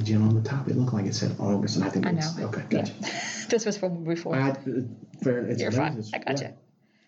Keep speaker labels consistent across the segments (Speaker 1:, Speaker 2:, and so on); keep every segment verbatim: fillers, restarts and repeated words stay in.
Speaker 1: Jen, on the top, it looked like it said August, and I think
Speaker 2: I
Speaker 1: it's,
Speaker 2: know.
Speaker 1: okay, gotcha.
Speaker 2: Yeah. This was from before.
Speaker 1: I, fair, it's
Speaker 2: You're fine. I got
Speaker 1: yeah.
Speaker 2: you.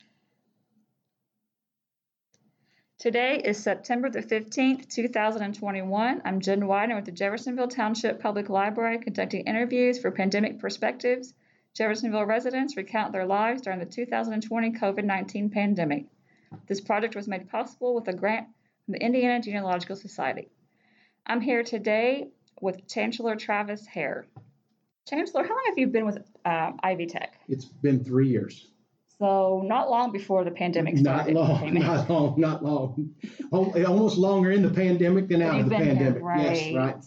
Speaker 2: Today is September the fifteenth, two thousand twenty-one. I'm Jen Widener with the Jeffersonville Township Public Library conducting interviews for Pandemic Perspectives. Jeffersonville residents recount their lives during the two thousand twenty COVID nineteen pandemic. This project was made possible with a grant from the Indiana Genealogical Society. I'm here today with Chancellor Travis Hare. Chancellor, how long have you been with uh, Ivy Tech?
Speaker 1: It's been three years.
Speaker 2: So not long before the pandemic started.
Speaker 1: Not long, not long, not long. Almost longer in the pandemic than out of the pandemic.
Speaker 2: Here, right.
Speaker 1: Yes, right.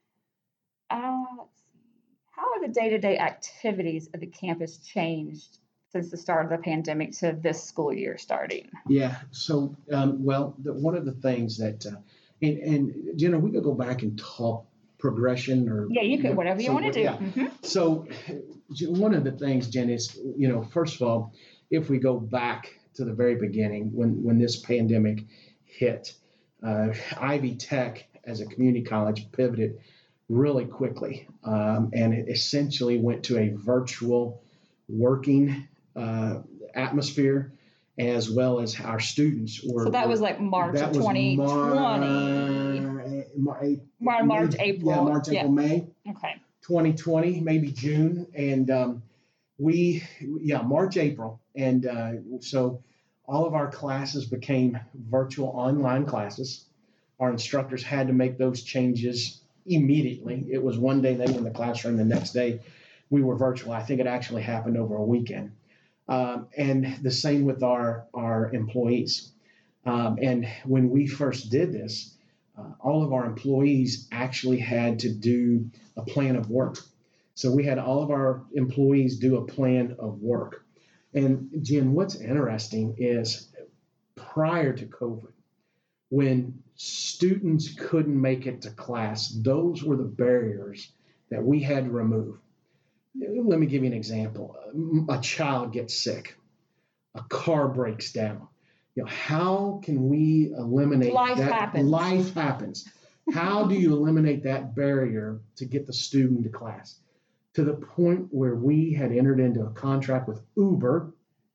Speaker 2: Uh, let's see. How have the day-to-day activities of the campus changed since the start of the pandemic to this school year starting?
Speaker 1: Yeah, so, um, well, the, one of the things that, uh, and, and Jenna, we could go back and talk progression or.
Speaker 2: Yeah, you could, whatever you
Speaker 1: so,
Speaker 2: want to do.
Speaker 1: Yeah.
Speaker 2: Mm-hmm.
Speaker 1: So one of the things, Jen, is, you know, first of all, if we go back to the very beginning when, when this pandemic hit, uh, Ivy Tech as a community college pivoted really quickly, um, and it essentially went to a virtual working uh, atmosphere, as well as our students were.
Speaker 2: So that was like March of twenty twenty.
Speaker 1: Mar-
Speaker 2: Mar- March,
Speaker 1: May,
Speaker 2: April.
Speaker 1: Yeah, March, April,
Speaker 2: yeah.
Speaker 1: May.
Speaker 2: Okay.
Speaker 1: twenty twenty, maybe June, and um, we, yeah, March, April, and uh, so all of our classes became virtual online classes. Our instructors had to make those changes immediately. It was one day they were in the classroom, the next day we were virtual. I think it actually happened over a weekend. Um, and the same with our, our employees. Um, and when we first did this, uh, all of our employees actually had to do a plan of work. So we had all of our employees do a plan of work. And Jen, what's interesting is prior to COVID, when students couldn't make it to class, those were the barriers that we had to remove. Let me give you an example. A child gets sick. A car breaks down. You know, how can we eliminate
Speaker 2: Life
Speaker 1: that?
Speaker 2: happens.
Speaker 1: Life happens. How do you eliminate that barrier to get the student to class? To the point where we had entered into a contract with Uber.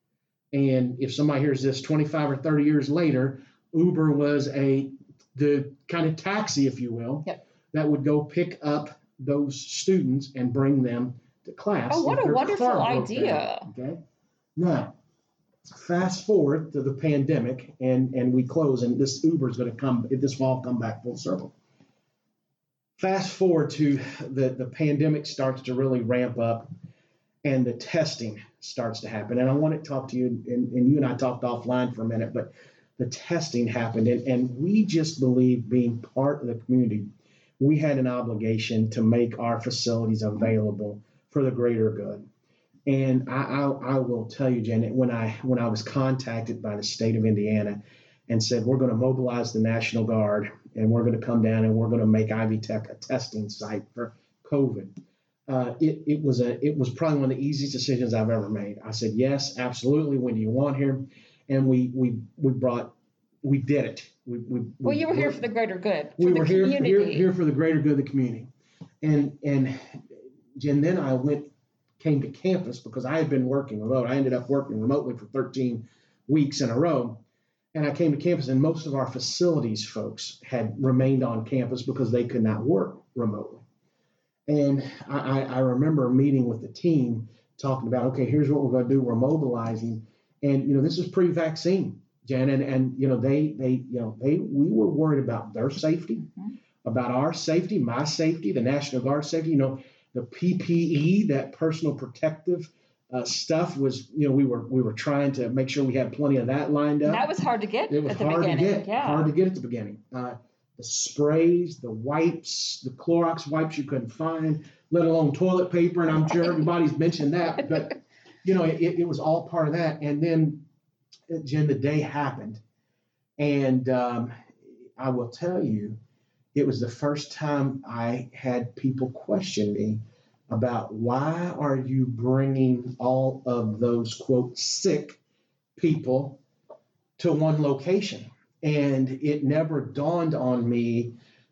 Speaker 1: And if somebody hears this twenty-five or thirty years later, Uber was a the kind of taxi, if you will,
Speaker 2: yep.
Speaker 1: that would go pick up those students and bring them to class.
Speaker 2: Oh, what a wonderful idea.
Speaker 1: Down, okay. Now, fast forward to the pandemic and, and we close, and this Uber is going to come, this fall, come back full circle. Fast forward to the, the pandemic starts to really ramp up and the testing starts to happen. And I want to talk to you, and, and you and I talked offline for a minute, but the testing happened. And, and we just believe, being part of the community, we had an obligation to make our facilities available for the greater good. And I, I, I will tell you, Janet, when I when I was contacted by the state of Indiana and said, we're going to mobilize the National Guard and we're going to come down and we're going to make Ivy Tech a testing site for COVID, uh, it, it was a it was probably one of the easiest decisions I've ever made. I said, yes, absolutely. When do you want here? And we we we brought we did it. We, we,
Speaker 2: well, you were
Speaker 1: we,
Speaker 2: here for the greater good. For
Speaker 1: we
Speaker 2: the
Speaker 1: were here, here here for the greater good of the community. And and Jen, then I went came to campus because I had been working remote. I ended up working remotely for thirteen weeks in a row. And I came to campus, and most of our facilities folks had remained on campus because they could not work remotely. And I, I remember meeting with the team talking about, okay, here's what we're going to do. We're mobilizing. And, you know, this is pre-vaccine, Jen. And, and you know, they, they, you know, they, we were worried about their safety, mm-hmm. about our safety, my safety, the National Guard safety, you know, the P P E, that personal protective uh, stuff was, you know, we were, we were trying to make sure we had plenty of that lined up.
Speaker 2: That was hard to get.
Speaker 1: It was
Speaker 2: at the
Speaker 1: hard
Speaker 2: beginning.
Speaker 1: to get,
Speaker 2: yeah.
Speaker 1: hard to get at the beginning. Uh, the sprays, the wipes, the Clorox wipes you couldn't find, let alone toilet paper. And I'm sure everybody's mentioned that, but you know, it, it was all part of that. And then, Jen, the day happened, and um, I will tell you, it was the first time I had people question me about why are you bringing all of those, quote, sick people to one location? And it never dawned on me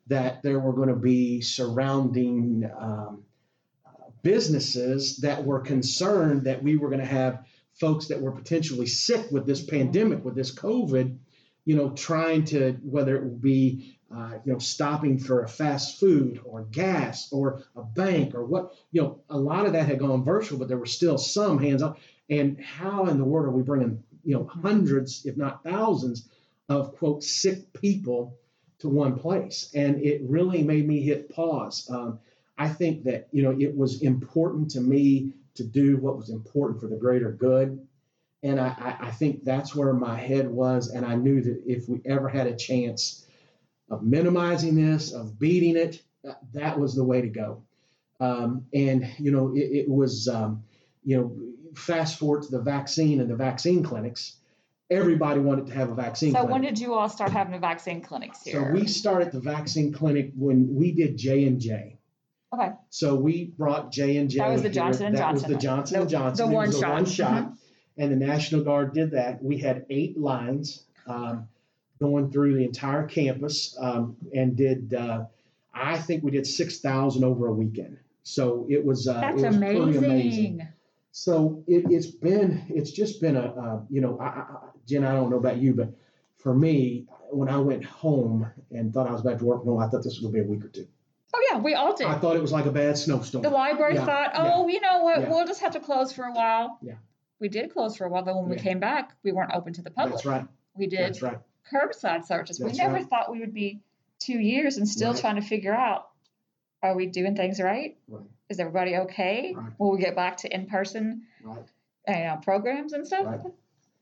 Speaker 1: that there were going to be surrounding um, businesses that were concerned that we were going to have folks that were potentially sick with this pandemic, with this COVID, you know, trying to, whether it would be, uh, you know, stopping for a fast food or gas or a bank or what, you know, a lot of that had gone virtual, but there were still some hands on. And how in the world are we bringing, you know, hundreds, if not thousands of, quote, sick people to one place? And it really made me hit pause. Um, I think that, you know, it was important to me to do what was important for the greater good. And I, I think that's where my head was. And I knew that if we ever had a chance of minimizing this, of beating it, that was the way to go. Um, and, you know, it, it was, um, you know, fast forward to the vaccine and the vaccine clinics. Everybody wanted to have a vaccine
Speaker 2: so
Speaker 1: clinic.
Speaker 2: when did you all start having the vaccine clinics here?
Speaker 1: So we started the vaccine clinic when we did J and J.
Speaker 2: Okay.
Speaker 1: So we brought J and J.
Speaker 2: That was the
Speaker 1: here.
Speaker 2: Johnson and
Speaker 1: that
Speaker 2: Johnson.
Speaker 1: That was the Johnson
Speaker 2: the,
Speaker 1: and Johnson.
Speaker 2: The
Speaker 1: it
Speaker 2: one
Speaker 1: was
Speaker 2: shot.
Speaker 1: The one shot.
Speaker 2: Mm-hmm.
Speaker 1: And the National Guard did that. We had eight lines um, going through the entire campus um, and did, uh, I think we did six thousand over a weekend. So it was, uh,
Speaker 2: That's
Speaker 1: it was
Speaker 2: amazing.
Speaker 1: pretty amazing. So it, it's been, it's just been a, uh, you know, I, I, Jen, I don't know about you, but for me, when I went home and thought I was about to work from home, I thought this was going to be a week or two.
Speaker 2: Oh, yeah, we all did.
Speaker 1: I thought it was like a bad snowstorm.
Speaker 2: The library
Speaker 1: yeah,
Speaker 2: thought, oh,
Speaker 1: yeah,
Speaker 2: you know what,
Speaker 1: yeah.
Speaker 2: we'll just have to close for a while.
Speaker 1: Yeah.
Speaker 2: We did close for a while, but when
Speaker 1: yeah.
Speaker 2: we came back, we weren't open to the public.
Speaker 1: That's right.
Speaker 2: We did
Speaker 1: That's right.
Speaker 2: curbside searches.
Speaker 1: That's
Speaker 2: we never
Speaker 1: right.
Speaker 2: thought we would be two years and still
Speaker 1: right.
Speaker 2: trying to figure out, are we doing things right?
Speaker 1: Right.
Speaker 2: Is everybody okay?
Speaker 1: Right.
Speaker 2: Will we get back to in-person
Speaker 1: right.
Speaker 2: you know, programs and stuff?
Speaker 1: Right.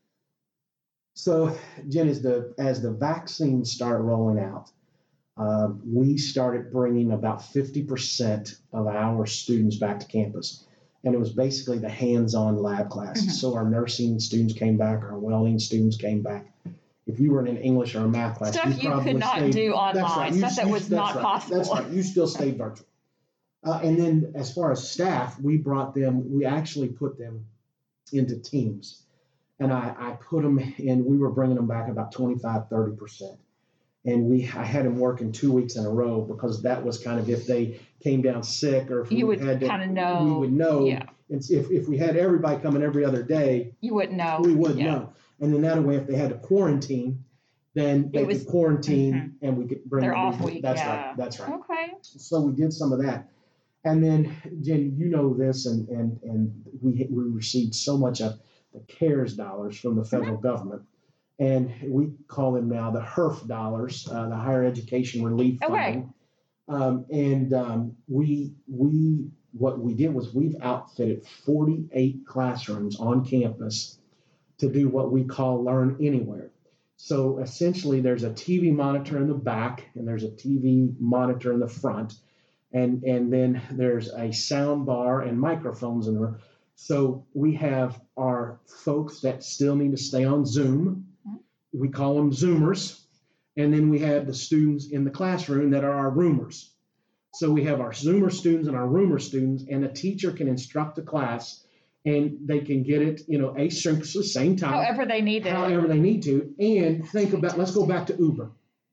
Speaker 1: So, Jen, as the, as the vaccines started rolling out, uh, we started bringing about fifty percent of our students back to campus. And it was basically the hands-on lab classes. Mm-hmm. So our nursing students came back, our welding students came back. If you were in an English or a math class,
Speaker 2: stuff
Speaker 1: you,
Speaker 2: you
Speaker 1: probably
Speaker 2: could not
Speaker 1: stayed,
Speaker 2: do online,
Speaker 1: that's right.
Speaker 2: stuff
Speaker 1: you,
Speaker 2: that
Speaker 1: you,
Speaker 2: was not
Speaker 1: right.
Speaker 2: possible.
Speaker 1: That's right. You still stayed virtual. Uh, and then as far as staff, we brought them, we actually put them into teams. And I, I put them in, we were bringing them back about twenty-five, thirty percent. And we, I had them working two weeks in a row because that was kind of if they came down sick or if
Speaker 2: you
Speaker 1: we
Speaker 2: would
Speaker 1: had to,
Speaker 2: kind of know.
Speaker 1: we would know.
Speaker 2: Yeah.
Speaker 1: And if, if we had everybody coming every other day,
Speaker 2: you wouldn't know.
Speaker 1: We wouldn't
Speaker 2: yeah.
Speaker 1: know. And then that way, if they had to quarantine, then they
Speaker 2: was,
Speaker 1: could quarantine
Speaker 2: mm-hmm.
Speaker 1: and we could bring
Speaker 2: Their
Speaker 1: them.
Speaker 2: off week.
Speaker 1: That's
Speaker 2: yeah.
Speaker 1: right. That's right.
Speaker 2: Okay.
Speaker 1: So we did some of that. And then, Jen, you know this, and and and we we received so much of the CARES dollars from the federal mm-hmm. government. And we call them now the H E R F dollars, uh, the Higher Education Relief Funding. Okay. Um, and um, we we what we did was we've outfitted forty-eight classrooms on campus to do what we call Learn Anywhere. So essentially, there's a T V monitor in the back, and there's a T V monitor in the front, and and then there's a sound bar and microphones in the room. So we have our folks that still need to stay on Zoom. We call them Zoomers. And then we have the students in the classroom that are our roomers. So we have our Zoomer students and our roomer students, and the teacher can instruct the class, and they can get it, you know, asynchronously, same time.
Speaker 2: However they need it.
Speaker 1: However they need to. And think about, let's go back to Uber.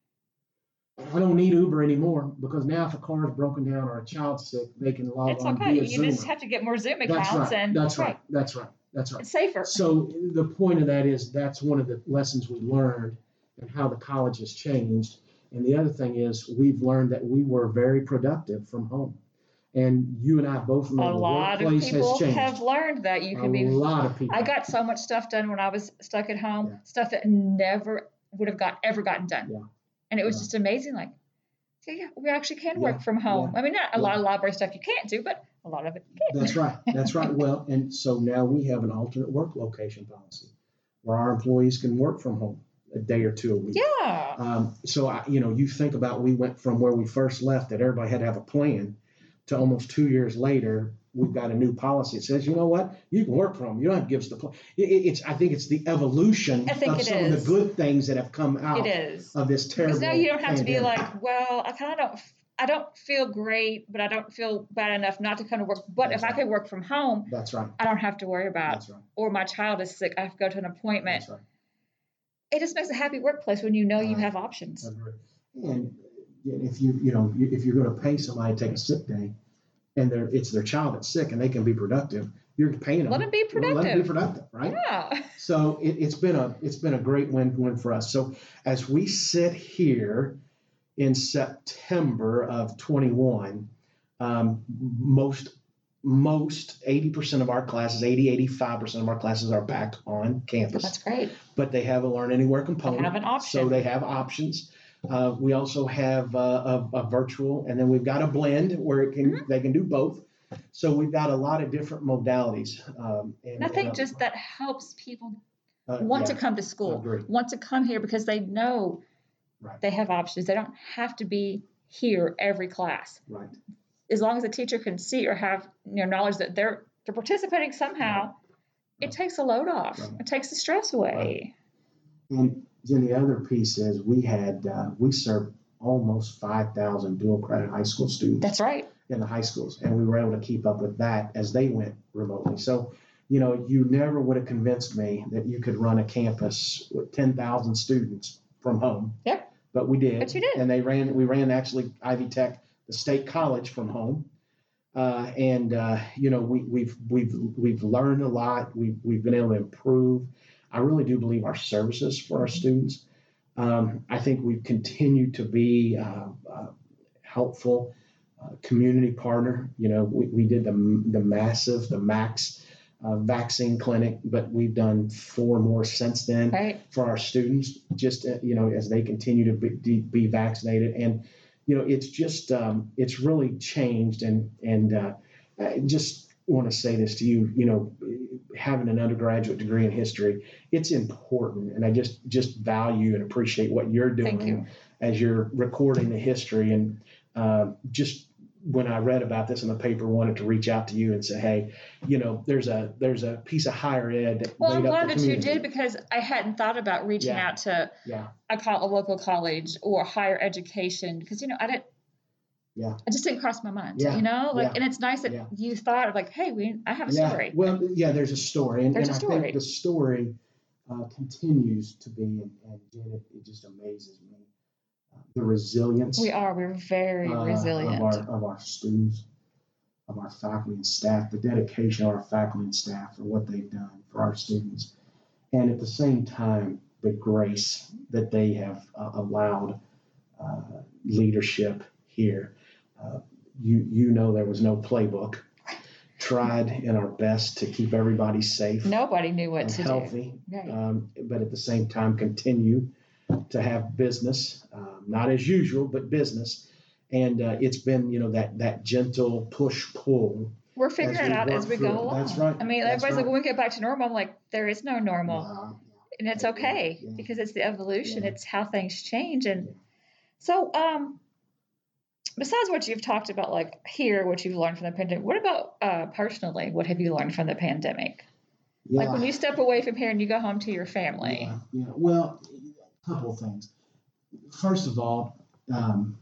Speaker 1: I don't need Uber anymore because now if a car is broken down or a child's sick, they can log
Speaker 2: it's
Speaker 1: on
Speaker 2: okay.
Speaker 1: via
Speaker 2: You
Speaker 1: Zoomer.
Speaker 2: just have to get more Zoom accounts.
Speaker 1: That's right.
Speaker 2: And,
Speaker 1: That's right.
Speaker 2: right.
Speaker 1: That's right. That's right.
Speaker 2: It's safer.
Speaker 1: So the point of that is that's one of the lessons we learned and how the college has changed. And the other thing is we've learned that we were very productive from home. And you and I both know
Speaker 2: a
Speaker 1: the
Speaker 2: lot
Speaker 1: workplace
Speaker 2: of people
Speaker 1: has changed.
Speaker 2: have learned that you can
Speaker 1: a
Speaker 2: be.
Speaker 1: A lot of people.
Speaker 2: I got so much stuff done when I was stuck at home,
Speaker 1: yeah.
Speaker 2: stuff that never would have got ever gotten done.
Speaker 1: Yeah.
Speaker 2: And it was
Speaker 1: yeah.
Speaker 2: just amazing. Like, so yeah, we actually can
Speaker 1: yeah.
Speaker 2: work from home.
Speaker 1: Yeah.
Speaker 2: I mean, not a
Speaker 1: yeah.
Speaker 2: lot of library stuff you can't do, but a lot of it you can.
Speaker 1: That's right. That's right. Well, and so now we have an alternate work location policy where our employees can work from home a day or two a week.
Speaker 2: Yeah.
Speaker 1: Um, so, I, you know, you think about we went from where we first left that everybody had to have a plan to almost two years later, we've got a new policy that says, you know what, you can work from home. You don't have to give us the plan. It, it's, I think it's the evolution
Speaker 2: I think
Speaker 1: of
Speaker 2: it
Speaker 1: some
Speaker 2: is.
Speaker 1: of the good things that have come out
Speaker 2: It is.
Speaker 1: of this terrible
Speaker 2: Because now you don't have
Speaker 1: pandemic.
Speaker 2: to be like, well, I kind of don't, I don't feel great, but I don't feel bad enough not to come to work. But
Speaker 1: That's
Speaker 2: if
Speaker 1: right.
Speaker 2: I could work from home,
Speaker 1: That's right.
Speaker 2: I don't have to worry about,
Speaker 1: That's right.
Speaker 2: or my child is sick, I have to go to an appointment.
Speaker 1: That's right.
Speaker 2: It just makes a happy workplace when you know you
Speaker 1: Right.
Speaker 2: have options.
Speaker 1: Agree. And if you, you know, if you're going to pay somebody to take a sick day and they're, it's their child that's sick and they can be productive, you're paying them.
Speaker 2: Let them be productive.
Speaker 1: Let them be productive, right?
Speaker 2: Yeah.
Speaker 1: So it, it's been a, it's been a great win win for us. So as we sit here in September of twenty-one, um, most, most eighty percent of our classes, eighty, eighty-five percent of our classes are back on campus.
Speaker 2: That's great.
Speaker 1: But they have a Learn Anywhere component.
Speaker 2: They have an option.
Speaker 1: So they have options. Uh, we also have uh, a, a virtual, and then we've got a blend where it can mm-hmm. they can do both. So we've got a lot of different modalities. Um, and,
Speaker 2: and I think
Speaker 1: and, uh,
Speaker 2: just that helps people
Speaker 1: uh,
Speaker 2: want
Speaker 1: yeah,
Speaker 2: to come to school,
Speaker 1: agree.
Speaker 2: want to come here because they know
Speaker 1: right.
Speaker 2: they have options. They don't have to be here every class.
Speaker 1: Right.
Speaker 2: As long as the teacher can see or have you know, knowledge that they're they're participating somehow, right. it right. takes a load off. Right. It takes the stress away.
Speaker 1: Right. And then the other piece is we had uh, we served almost five thousand dual credit high school students.
Speaker 2: That's right.
Speaker 1: In the high schools, and we were able to keep up with that as they went remotely. So, you know, you never would have convinced me that you could run a campus with ten thousand students from home.
Speaker 2: Yep.
Speaker 1: But we did.
Speaker 2: But you did.
Speaker 1: And they ran. We ran actually Ivy Tech, the state college, from home. Uh, and uh, you know, we, we've we've we've learned a lot. We've we've been able to improve. I really do believe our services for our students. Um, I think we've continued to be uh, uh, helpful. Uh, community partner, you know, we, we did the the massive, the max uh, vaccine clinic, but we've done four more since then
Speaker 2: right.
Speaker 1: for our students, just, uh, you know, as they continue to be, be vaccinated. And, you know, it's just, um, it's really changed. And, and uh, I just want to say this to you, you know, having an undergraduate degree in history, it's important. And I just, just value and appreciate what you're doing
Speaker 2: Thank you.
Speaker 1: as you're recording the history. And uh, just, when I read about this in the paper, wanted to reach out to you and say, hey, you know, there's a there's a piece of higher ed that
Speaker 2: well,
Speaker 1: made
Speaker 2: I'm
Speaker 1: up
Speaker 2: glad
Speaker 1: the
Speaker 2: that
Speaker 1: community.
Speaker 2: you did because I hadn't thought about reaching
Speaker 1: yeah.
Speaker 2: out to
Speaker 1: yeah.
Speaker 2: a, co- a local college or higher education because you know I didn't.
Speaker 1: Yeah.
Speaker 2: It just didn't cross my mind.
Speaker 1: Yeah.
Speaker 2: You know, like,
Speaker 1: yeah.
Speaker 2: and it's nice that
Speaker 1: yeah.
Speaker 2: you thought of like, hey, we I have a
Speaker 1: yeah.
Speaker 2: story.
Speaker 1: Well, yeah, there's a story, and,
Speaker 2: there's
Speaker 1: and
Speaker 2: a story.
Speaker 1: I think the story uh, continues to be, and, and Janet, it just amazes me, uh, the resilience.
Speaker 2: We are. We're very
Speaker 1: uh,
Speaker 2: resilient
Speaker 1: of our of our students, of our faculty and staff, the dedication of our faculty and staff for what they've done for our students. And at the same time, the grace that they have uh, allowed uh, leadership here. Uh, you you know there was no playbook. Tried in our best to keep everybody safe.
Speaker 2: Nobody knew what
Speaker 1: and
Speaker 2: to
Speaker 1: healthy,
Speaker 2: do. Right.
Speaker 1: Um, but at the same time continue to have business, um, not as usual, but business. And uh, it's been, you know, that that gentle push pull.
Speaker 2: We're figuring it out as we go along.
Speaker 1: That's right.
Speaker 2: I mean,
Speaker 1: That's
Speaker 2: everybody's
Speaker 1: right.
Speaker 2: like, when we get back to normal, I'm like, there is no normal.
Speaker 1: No,
Speaker 2: and it's okay yeah, yeah. because it's the evolution.
Speaker 1: Yeah.
Speaker 2: It's how things change. And
Speaker 1: yeah.
Speaker 2: so, um, besides what you've talked about, like here, what you've learned from the pandemic, what about uh, personally? What have you learned from the pandemic?
Speaker 1: Yeah.
Speaker 2: Like when you step away from here and you go home to your family.
Speaker 1: Yeah. yeah. Well, a couple of things. First of all, um,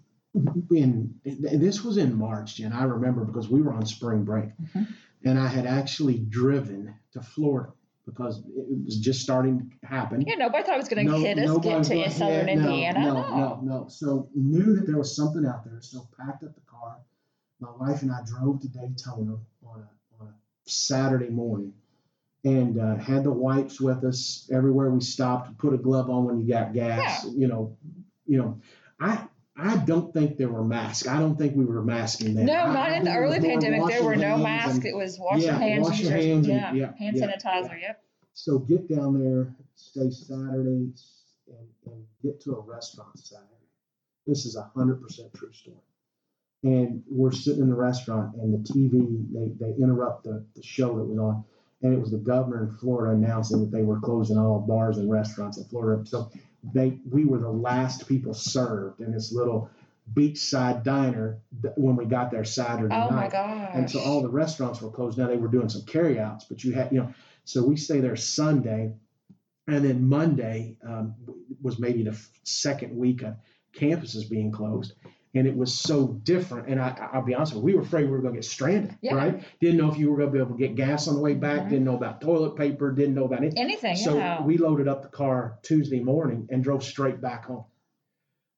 Speaker 1: in this was in March, Jen. I remember because we were on spring break,
Speaker 2: mm-hmm.
Speaker 1: and I had actually driven to Florida because it was just starting to happen.
Speaker 2: Yeah, nobody thought it was going to
Speaker 1: no,
Speaker 2: hit us, get to
Speaker 1: going,
Speaker 2: southern
Speaker 1: yeah,
Speaker 2: Indiana.
Speaker 1: No,
Speaker 2: no,
Speaker 1: no, no. So knew that there was something out there, so packed up the car. My wife and I drove to Daytona on a, on a Saturday morning and uh, had the wipes with us everywhere we stopped. Put a glove on when you got gas.
Speaker 2: Yeah.
Speaker 1: You know, you know. I I don't think there were masks. I don't think we were masking then.
Speaker 2: No,
Speaker 1: I,
Speaker 2: not
Speaker 1: I
Speaker 2: in the early pandemic. There were no masks.
Speaker 1: And,
Speaker 2: it was wash
Speaker 1: yeah,
Speaker 2: your hands.
Speaker 1: Wash your
Speaker 2: your,
Speaker 1: hands.
Speaker 2: yeah,
Speaker 1: and, yeah,
Speaker 2: hand
Speaker 1: yeah,
Speaker 2: sanitizer.
Speaker 1: Yeah.
Speaker 2: Yep.
Speaker 1: So get down there, stay Saturday, and, and get to a restaurant Saturday. This is a hundred percent true story. And we're sitting in the restaurant, and the T V they they interrupt the, the show that was on, and it was the governor in Florida announcing that they were closing all bars and restaurants in Florida. So they we were the last people served in this little beachside diner when we got there Saturday
Speaker 2: oh
Speaker 1: night.
Speaker 2: Oh my gosh.
Speaker 1: And so all the restaurants were closed. Now they were doing some carryouts, but you had, you know, so we stay there Sunday, and then Monday um, was maybe the second week of campuses being closed. And it was so different. And I, I'll be honest with you, we were afraid we were going to get stranded,
Speaker 2: yeah.
Speaker 1: right? Didn't know if you were going to be able to get gas on the way back.
Speaker 2: Mm-hmm.
Speaker 1: Didn't know about toilet paper. Didn't know about anything.
Speaker 2: Anything,
Speaker 1: so
Speaker 2: yeah.
Speaker 1: we loaded up the car Tuesday morning and drove straight back home.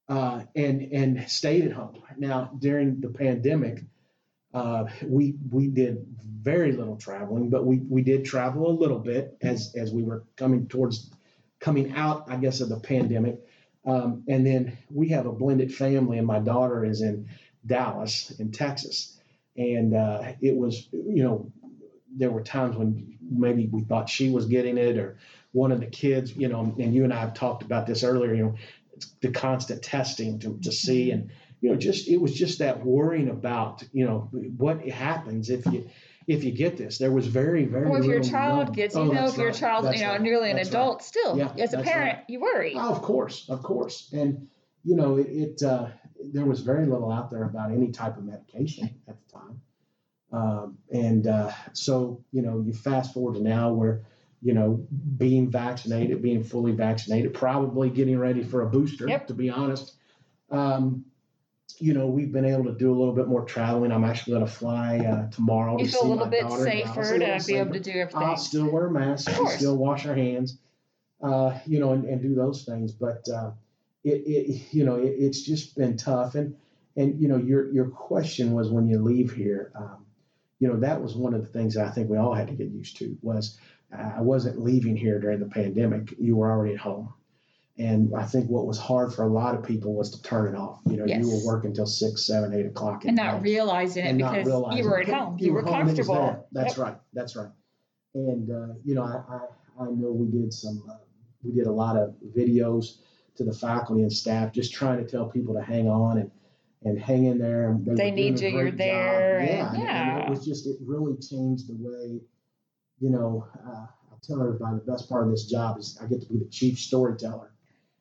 Speaker 1: uh, and and stayed at home. Now during the pandemic, uh, we we did very little traveling, but we we did travel a little bit as as we were coming towards coming out, I guess, of the pandemic. Um, and then we have a blended family, and my daughter is in Dallas, in Texas, and uh, it was, you know, there were times when maybe we thought she was getting it or one of the kids, you know, and you and I have talked about this earlier, you know, the constant testing to, to see, and, you know, just, it was just that worrying about, you know, what happens if you, if you get this. There was very, very
Speaker 2: Well, if your
Speaker 1: little
Speaker 2: child
Speaker 1: known.
Speaker 2: gets, you
Speaker 1: Oh,
Speaker 2: know,
Speaker 1: that's
Speaker 2: if your
Speaker 1: right.
Speaker 2: child,
Speaker 1: That's
Speaker 2: you know,
Speaker 1: right.
Speaker 2: nearly an
Speaker 1: That's
Speaker 2: adult,
Speaker 1: right.
Speaker 2: still,
Speaker 1: Yeah,
Speaker 2: as a
Speaker 1: that's
Speaker 2: parent,
Speaker 1: right.
Speaker 2: you worry.
Speaker 1: Oh, of course, of course. And, you know, it, it uh, there was very little out there about any type of medication at the time. Um, and uh, so, you know, you fast forward to now where, you know, being vaccinated, being fully vaccinated, probably getting ready for a booster,
Speaker 2: Yep.
Speaker 1: to be honest. Um, you know, we've been able to do a little bit more traveling. I'm actually going to fly uh, tomorrow
Speaker 2: You
Speaker 1: to
Speaker 2: feel
Speaker 1: see
Speaker 2: a little
Speaker 1: my
Speaker 2: bit
Speaker 1: daughter.
Speaker 2: safer
Speaker 1: A little
Speaker 2: to be able to
Speaker 1: safer.
Speaker 2: do everything.
Speaker 1: I'll still wear a mask,
Speaker 2: Of course.
Speaker 1: still wash our hands, uh, you know, and, and do those things. But uh, it, it, you know, it, it's just been tough. And and you know, your your question was when you leave here. Um, you know, that was one of the things that I think we all had to get used to was uh, I wasn't leaving here during the pandemic. You were already at home. And I think what was hard for a lot of people was to turn it off. You know,
Speaker 2: Yes.
Speaker 1: you were working till six, seven, eight o'clock.
Speaker 2: And not realizing it
Speaker 1: and not
Speaker 2: because
Speaker 1: realizing
Speaker 2: you were
Speaker 1: it.
Speaker 2: at home. You,
Speaker 1: You
Speaker 2: were
Speaker 1: were home, it was there.
Speaker 2: comfortable.
Speaker 1: That's
Speaker 2: Yep.
Speaker 1: right. That's right. And, uh, you know, I, I, I know we did some, uh, we did a lot of videos to the faculty and staff, just trying to tell people to hang on and, and hang in there. And
Speaker 2: They
Speaker 1: were doing
Speaker 2: need
Speaker 1: a
Speaker 2: you,
Speaker 1: great
Speaker 2: you're there,
Speaker 1: job.
Speaker 2: and-
Speaker 1: Yeah. and-
Speaker 2: yeah.
Speaker 1: And it was just, it really changed the way, you know, uh, I tell everybody the best part of this job is I get to be the chief storyteller.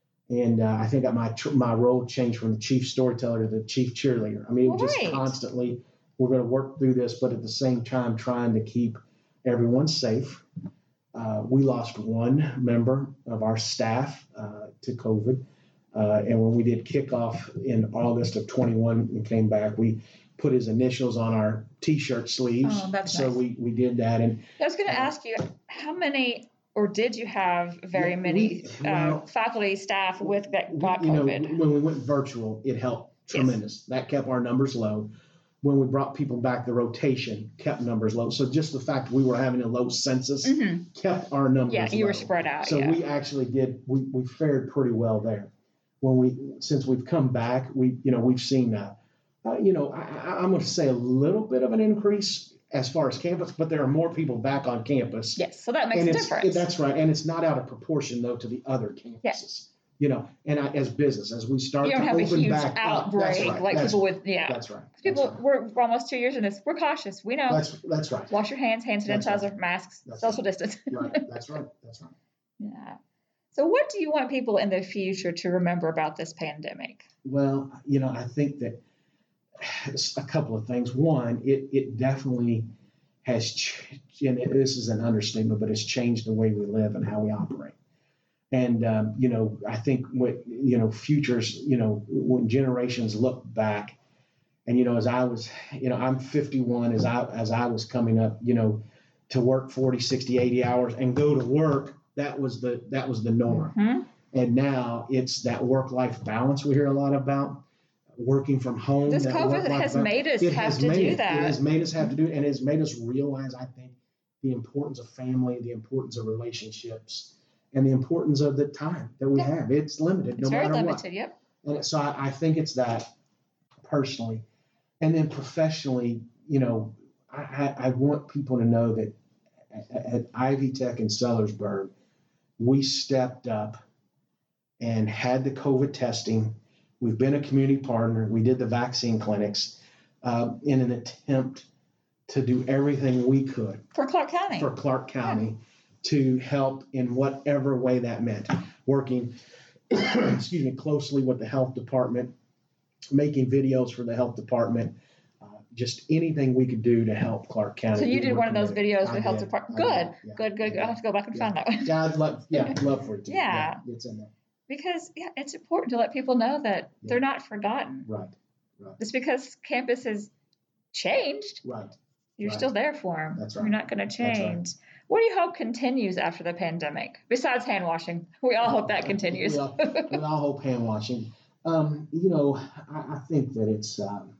Speaker 1: And uh, I think that my tr- my role changed from the chief storyteller to the chief cheerleader. I mean, it was just
Speaker 2: Right.
Speaker 1: constantly, we're going to work through this, but at the same time, trying to keep everyone safe. Uh, we lost one member of our staff uh, to COVID. Uh, and when we did kickoff in August of twenty-one and came back, we put his initials on our T-shirt sleeves.
Speaker 2: Oh, that's
Speaker 1: so
Speaker 2: nice.
Speaker 1: we, we did that. And
Speaker 2: I was going to
Speaker 1: Uh,
Speaker 2: ask you, how many, or did you have very
Speaker 1: Yeah,
Speaker 2: many
Speaker 1: we-
Speaker 2: uh,
Speaker 1: well,
Speaker 2: faculty, staff with that
Speaker 1: we-
Speaker 2: got
Speaker 1: you know,
Speaker 2: COVID?
Speaker 1: when we went virtual, it helped tremendous. That kept our numbers low. When we brought people back, the rotation kept numbers low. So just the fact we were having a low census
Speaker 2: hmm
Speaker 1: kept our numbers
Speaker 2: Yeah, you
Speaker 1: low.
Speaker 2: were spread out.
Speaker 1: So
Speaker 2: yeah.
Speaker 1: we actually did, we, we fared pretty well there. When we, since we've come back, we, you know, we've seen, uh, uh, you know, I, I, I'm going to say a little bit of an increase as far as campus, but there are more people back on campus.
Speaker 2: Yes, so that makes
Speaker 1: and
Speaker 2: a
Speaker 1: it's,
Speaker 2: difference.
Speaker 1: That's right. And it's not out of proportion though to the other campuses.
Speaker 2: Yes.
Speaker 1: You know, and I, as business, as we start
Speaker 2: You don't
Speaker 1: to
Speaker 2: have a
Speaker 1: open
Speaker 2: huge
Speaker 1: back
Speaker 2: outbreak
Speaker 1: up, that's right,
Speaker 2: like
Speaker 1: that's,
Speaker 2: people with, yeah.
Speaker 1: That's right.
Speaker 2: People,
Speaker 1: that's right.
Speaker 2: we're, we're almost two years in this. We're cautious. We know.
Speaker 1: That's that's right.
Speaker 2: Wash your hands, hand
Speaker 1: That's
Speaker 2: sanitizer,
Speaker 1: right.
Speaker 2: masks,
Speaker 1: That's
Speaker 2: social
Speaker 1: right.
Speaker 2: distance.
Speaker 1: Right. That's right. That's right.
Speaker 2: Yeah. So what do you want people in the future to remember about this pandemic?
Speaker 1: Well, you know, I think that a couple of things. One, it it definitely has, ch- and it, this is an understatement, but it's changed the way we live and how we operate. And, um, you know, I think what, you know, futures, you know, when generations look back and, you know, as I was, you know, I'm fifty-one, as I, as I was coming up, you know, to work forty, sixty, eighty hours and go to work, that was the, that was the norm.
Speaker 2: Hmm?
Speaker 1: And now it's that work-life balance we hear a lot about, working from home.
Speaker 2: This
Speaker 1: that
Speaker 2: COVID
Speaker 1: work-life
Speaker 2: has
Speaker 1: balance.
Speaker 2: made us
Speaker 1: It
Speaker 2: have
Speaker 1: has
Speaker 2: to
Speaker 1: made
Speaker 2: do
Speaker 1: it-
Speaker 2: that.
Speaker 1: It has made us have to do it, and it has made us realize, I think, the importance of family, the importance of relationships, and the importance of the time that we
Speaker 2: Yeah.
Speaker 1: have. It's limited,
Speaker 2: It's
Speaker 1: no
Speaker 2: very
Speaker 1: matter
Speaker 2: limited.
Speaker 1: what.
Speaker 2: Yep.
Speaker 1: And so I, I think it's that personally. And then professionally, you know, I, I, I want people to know that at, at Ivy Tech in Sellersburg, we stepped up and had the COVID testing. We've been a community partner. We did the vaccine clinics uh, in an attempt to do everything we could
Speaker 2: For Clark County.
Speaker 1: for Clark County to help in whatever way that meant. Working, excuse me, closely with the health department, making videos for the health department, uh, just anything we could do to help Clark County.
Speaker 2: So you
Speaker 1: We
Speaker 2: did
Speaker 1: were
Speaker 2: one of those
Speaker 1: committed.
Speaker 2: videos
Speaker 1: I
Speaker 2: with health
Speaker 1: did.
Speaker 2: department.
Speaker 1: I
Speaker 2: Good,
Speaker 1: did. Yeah.
Speaker 2: good, good.
Speaker 1: Yeah.
Speaker 2: I'll have to go back and
Speaker 1: Yeah.
Speaker 2: find that one.
Speaker 1: Yeah, I'd love, yeah, I'd love for it to.
Speaker 2: Yeah.
Speaker 1: It's in there.
Speaker 2: Because yeah, it's important to let people know that
Speaker 1: Yeah.
Speaker 2: they're not forgotten.
Speaker 1: Right, right,
Speaker 2: Just because campus has changed,
Speaker 1: right.
Speaker 2: you're
Speaker 1: Right.
Speaker 2: still there for them.
Speaker 1: That's
Speaker 2: You're
Speaker 1: right.
Speaker 2: not going to
Speaker 1: right.
Speaker 2: change. What do you hope continues after the pandemic? Besides hand washing, we all hope that continues.
Speaker 1: we, all, we all hope hand washing. Um, you know, I, I think that it's um,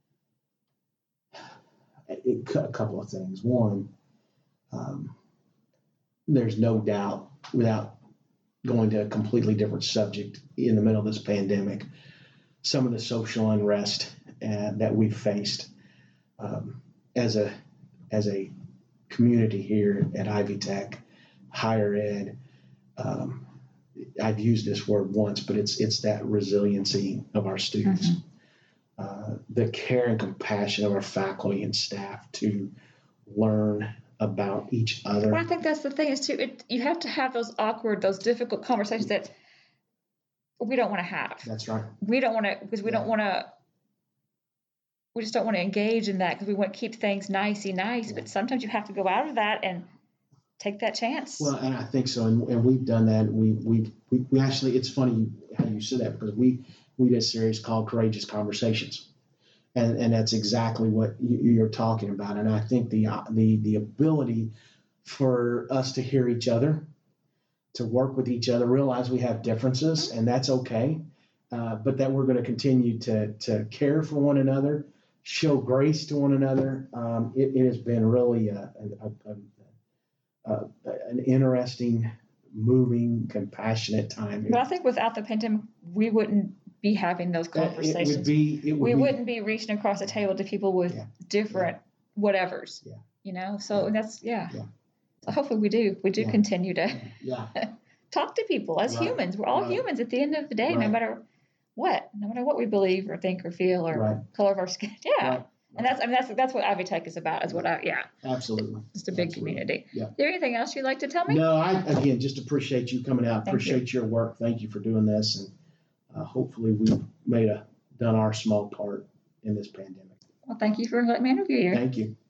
Speaker 1: it, a couple of things. One, um, there's no doubt, without going to a completely different subject in the middle of this pandemic, some of the social unrest uh, that we've faced um, as a as a community here at Ivy Tech, higher ed. Um, I've used this word once, but it's it's that resiliency of our students, mm-hmm. uh, the care and compassion of our faculty and staff to learn about each other.
Speaker 2: Well, I think that's the thing is too. It, you have to have those awkward, those difficult conversations that we don't want to have.
Speaker 1: That's right.
Speaker 2: We don't want to because we
Speaker 1: yeah.
Speaker 2: don't want to. We just don't want to engage in that because we want to keep things nicey nice. Yeah. But sometimes you have to go out of that and take that chance.
Speaker 1: Well, and I think so, and, and we've done that. We we we we actually. It's funny how you said that because we we did a series called Courageous Conversations, and and that's exactly what you, you're talking about. And I think the the the ability for us to hear each other, to work with each other, realize we have differences, and that's okay, uh, but that we're going to continue to to care for one another, show grace to one another. Um, it, it has been really a, a, a, a Uh, an interesting, moving, compassionate time.
Speaker 2: But I think without the pandemic, we wouldn't be having those conversations.
Speaker 1: It would be. It would
Speaker 2: we
Speaker 1: be,
Speaker 2: wouldn't be reaching across the table to people with
Speaker 1: yeah,
Speaker 2: different
Speaker 1: yeah.
Speaker 2: whatevers.
Speaker 1: Yeah.
Speaker 2: You know. So
Speaker 1: yeah.
Speaker 2: that's yeah.
Speaker 1: yeah.
Speaker 2: So hopefully we do. We do
Speaker 1: yeah.
Speaker 2: continue to
Speaker 1: yeah.
Speaker 2: talk to people as
Speaker 1: right.
Speaker 2: humans. We're all
Speaker 1: right.
Speaker 2: humans at the end of the day,
Speaker 1: right.
Speaker 2: no matter what, no matter what we believe or think or feel or
Speaker 1: right.
Speaker 2: color of our skin. Yeah.
Speaker 1: Right.
Speaker 2: And that's I mean that's that's what Ivy Tech is about. Is what I yeah.
Speaker 1: Absolutely.
Speaker 2: Just a big
Speaker 1: Absolutely.
Speaker 2: community.
Speaker 1: Yeah.
Speaker 2: Is there anything else you'd like to tell me?
Speaker 1: No, I again just appreciate you coming out.
Speaker 2: Thank
Speaker 1: appreciate
Speaker 2: you.
Speaker 1: your work. Thank you for doing this, and uh, hopefully we've made a done our small part in this pandemic.
Speaker 2: Well, thank you for letting me interview you.
Speaker 1: Thank you.